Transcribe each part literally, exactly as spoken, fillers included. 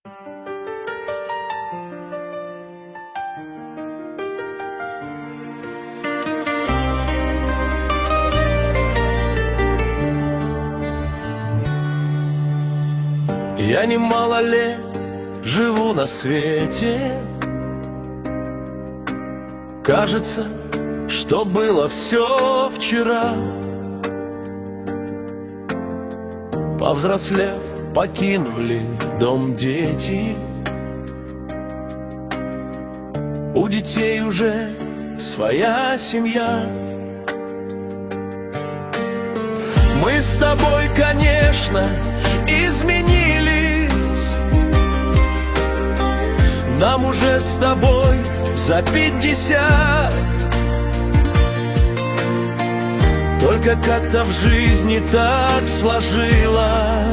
Я немало лет живу на свете. Кажется, что было все вчера. Повзрослев, покинули дом дети. У детей уже своя семья. Мы с тобой, конечно, изменились. Нам уже с тобой за пятьдесят. Только как-то в жизни так сложилось.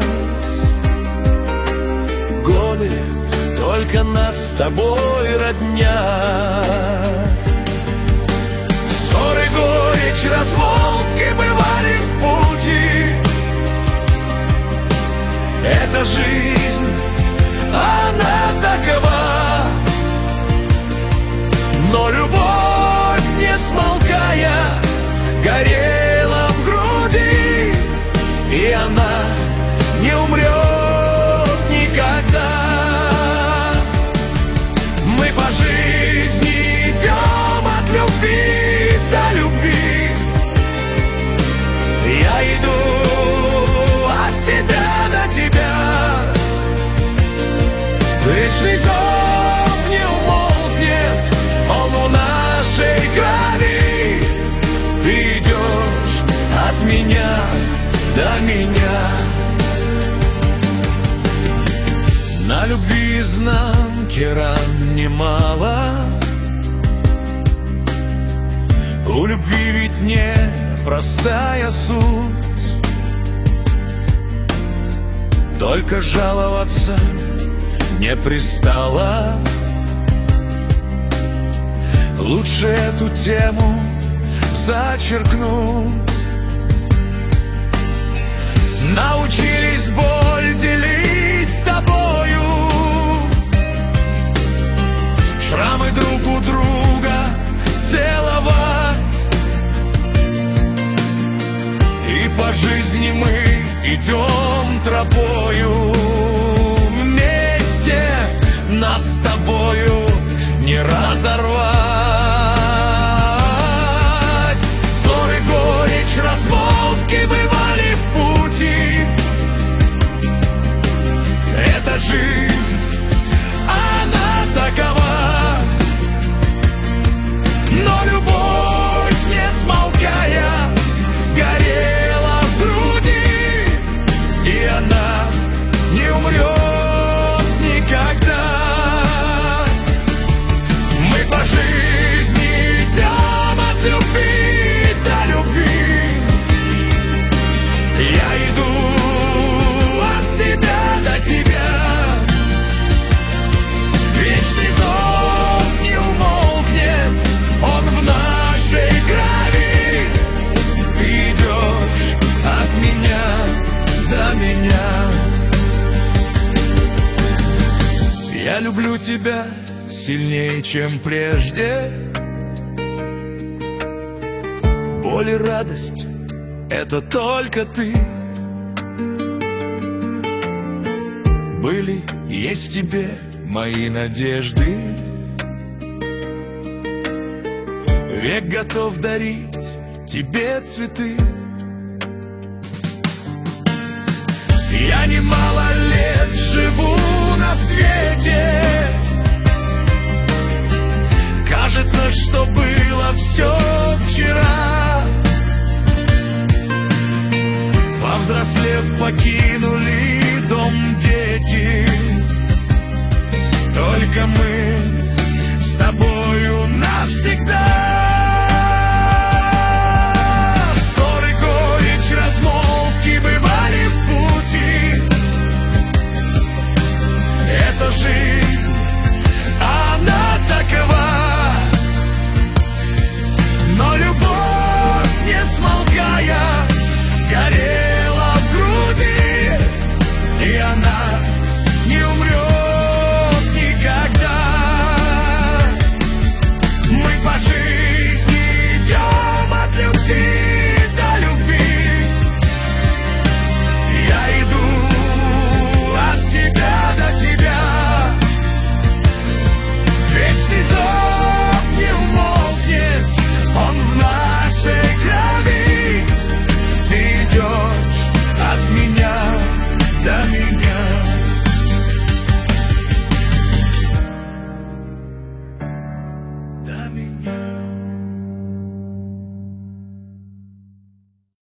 Годы только нас с тобой роднят. Ссоры, горечь, размолвки бывали в пути. Эта жизнь, она такова. Но любовь, не смолкая, горела в груди, и она не умрет никогда. Мы по жизни идем от любви до любви. Я иду от тебя до тебя. Вечный зов не умолкнет, он у нашей крови. Ты идешь от меня до меня. На любви изнанки ран немало. У любви ведь не простая суть. Только жаловаться не пристало. Лучше эту тему зачеркнуть. Научились боль делить с тобою. Шрамы друг у друга целовать. И по жизни мы идем тропою. Вместе нас с тобою не разорвать. Ссоры, горечь, размолвки бывали в пути. Эта жизнь, она такова. Но любовь, не смолкая, горела в груди, и она не умрет никогда. Мы по жизни идем от любви до любви. Я иду от тебя до тебя. Вечный зов не умолкнет, он в нашей крови. Ты идешь от меня до меня. Я люблю тебя сильнее, чем прежде. Боль и радость — это только ты. Были, есть в тебе мои надежды. Век готов дарить тебе цветы. Я немало лет живу